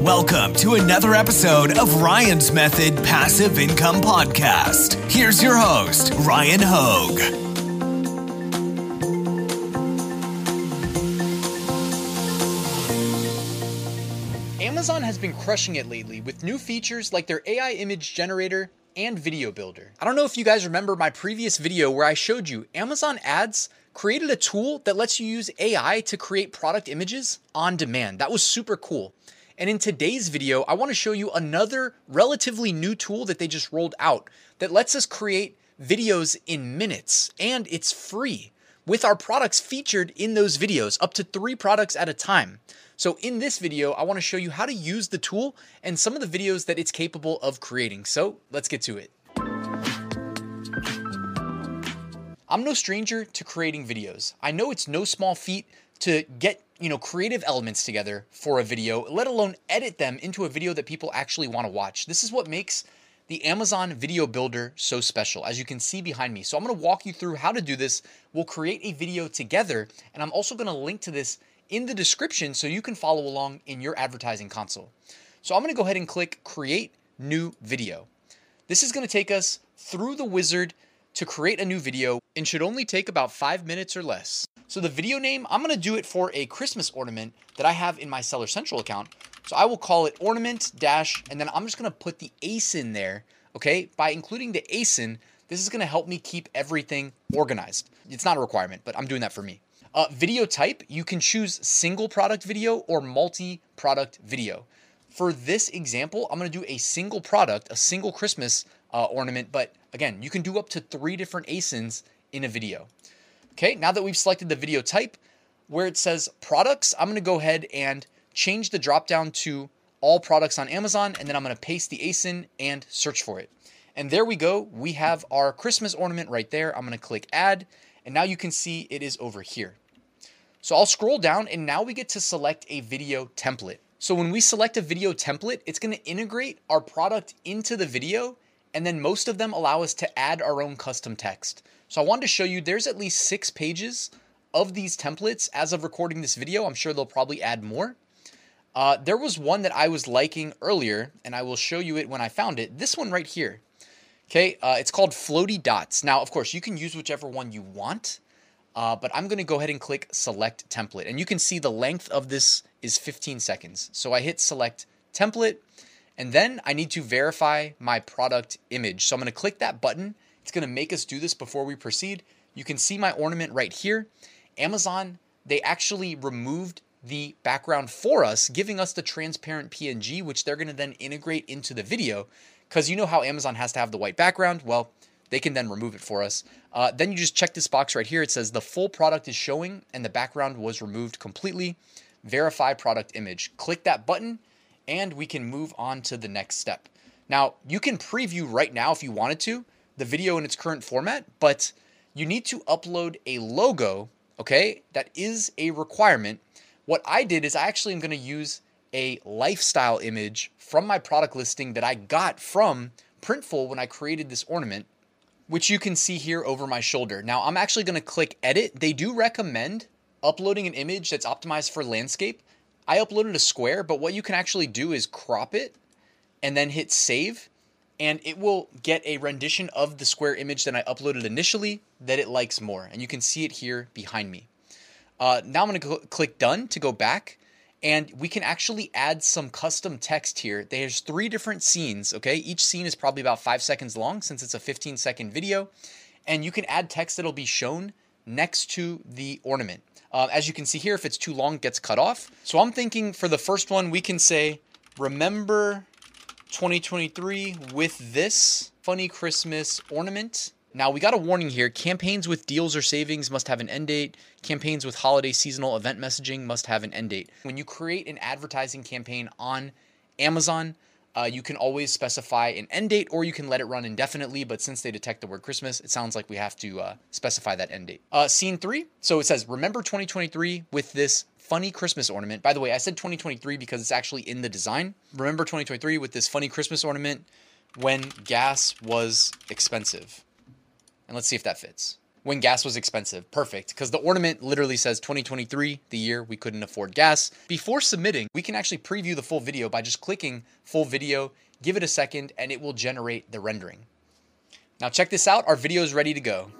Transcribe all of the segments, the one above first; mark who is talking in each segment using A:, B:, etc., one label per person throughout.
A: Welcome to another episode of Ryan's Method Passive Income Podcast. Here's your host, Ryan Hogue.
B: Amazon has been crushing it lately with new features like their AI image generator and video builder. I don't know if you guys remember my previous video where I showed you Amazon Ads created a tool that lets you use AI to create product images on demand. That was super cool. And in today's video, I want to show you another relatively new tool that they just rolled out that lets us create videos in minutes, and it's free with our products featured in those videos, up to 3 products at a time. So in this video, I want to show you how to use the tool and some of the videos that it's capable of creating. So let's get to it. I'm no stranger to creating videos. I know it's no small feat to get, creative elements together for a video, let alone edit them into a video that people actually want to watch. This is what makes the Amazon Video Builder so special, as you can see behind me. So I'm going to walk you through how to do this. We'll create a video together, and I'm also going to link to this in the description so you can follow along in your advertising console. So I'm going to go ahead and click Create New Video. This is going to take us through the wizard to create a new video and should only take about 5 minutes or less. So the video name, I'm going to do it for a Christmas ornament that I have in my Seller Central account. So I will call it ornament dash, and then I'm just going to put the ASIN there, okay? By including the ASIN, this is going to help me keep everything organized. It's not a requirement, but I'm doing that for me. Video type, you can choose single product video or multi-product video. For this example, I'm going to do a single product, a single Christmas ornament, but again, you can do up to 3 different ASINs in a video. Okay, now that we've selected the video type, where it says products, I'm going to go ahead and change the dropdown to all products on Amazon, and then I'm going to paste the ASIN and search for it. And there we go. We have our Christmas ornament right there. I'm going to click add, and now you can see it is over here. So I'll scroll down, and now we get to select a video template. So when we select a video template, it's going to integrate our product into the video, and then most of them allow us to add our own custom text. So I wanted to show you there's at least 6 pages of these templates as of recording this video. I'm sure they'll probably add more. There was one that I was liking earlier, and I will show you it when I found it. This one right here. Okay, it's called Floaty Dots. Now, of course, you can use whichever one you want, but I'm going to go ahead and click Select Template. And you can see the length of this is 15 seconds. So I hit Select Template, and then I need to verify my product image. So I'm going to click that button. It's going to make us do this before we proceed. You can see my ornament right here. Amazon, they actually removed the background for us, giving us the transparent PNG, which they're going to then integrate into the video. Because you know how Amazon has to have the white background? Well, they can then remove it for us. Then you just check this box right here. It says the full product is showing and the background was removed completely. Verify product image. Click that button and we can move on to the next step. Now, you can preview right now if you wanted to the video in its current format, but you need to upload a logo, okay? That is a requirement. What I did is I actually am going to use a lifestyle image from my product listing that I got from Printful when I created this ornament, which you can see here over my shoulder. Now, I'm actually going to click edit. They do recommend uploading an image that's optimized for landscape. I uploaded a square, but what you can actually do is crop it and then hit save, and it will get a rendition of the square image that I uploaded initially that it likes more. And you can see it here behind me. Now I'm going to click done to go back, and we can actually add some custom text here. There's 3 different scenes, okay? Each scene is probably about 5 seconds long since it's a 15-second video. And you can add text that'll be shown next to the ornament. As you can see here, if it's too long, it gets cut off. So I'm thinking for the first one, we can say, remember 2023 with this funny Christmas ornament. Now, we got a warning here. Campaigns with deals or savings must have an end date. Campaigns with holiday seasonal event messaging must have an end date. When you create an advertising campaign on Amazon, you can always specify an end date, or you can let it run indefinitely. But since they detect the word Christmas, it sounds like we have to specify that end date. Scene 3. So it says, remember 2023 with this funny Christmas ornament. By the way, I said 2023 because it's actually in the design. Remember 2023 with this funny Christmas ornament when gas was expensive. And let's see if that fits. when gas was expensive. Perfect, because the ornament literally says 2023, the year we couldn't afford gas. Before submitting, we can actually preview the full video by just clicking full video, give it a second, and it will generate the rendering. Now check this out, our video is ready to go.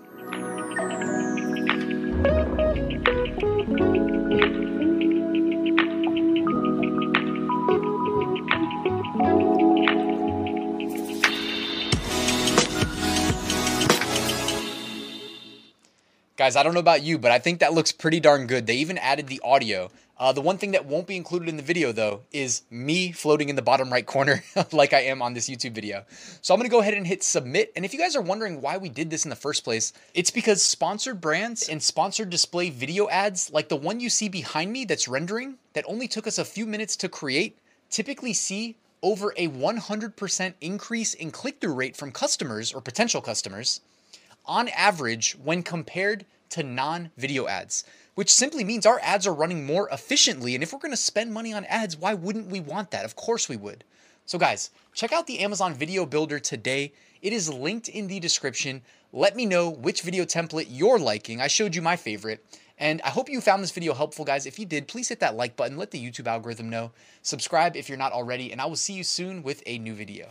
B: Guys, I don't know about you, but I think that looks pretty darn good. They even added the audio. The one thing that won't be included in the video, though, is me floating in the bottom right corner like I am on this YouTube video. So I'm going to go ahead and hit submit. And if you guys are wondering why we did this in the first place, it's because sponsored brands and sponsored display video ads, like the one you see behind me that's rendering, that only took us a few minutes to create, typically see over a 100% increase in click-through rate from customers or potential customers on average when compared to non-video ads, which simply means our ads are running more efficiently. And if we're going to spend money on ads, why wouldn't we want that? Of course we would. So guys, check out the Amazon Video Builder today. It is linked in the description. Let me know which video template you're liking. I showed you my favorite. And I hope you found this video helpful, guys. If you did, please hit that like button. Let the YouTube algorithm know. Subscribe if you're not already. And I will see you soon with a new video.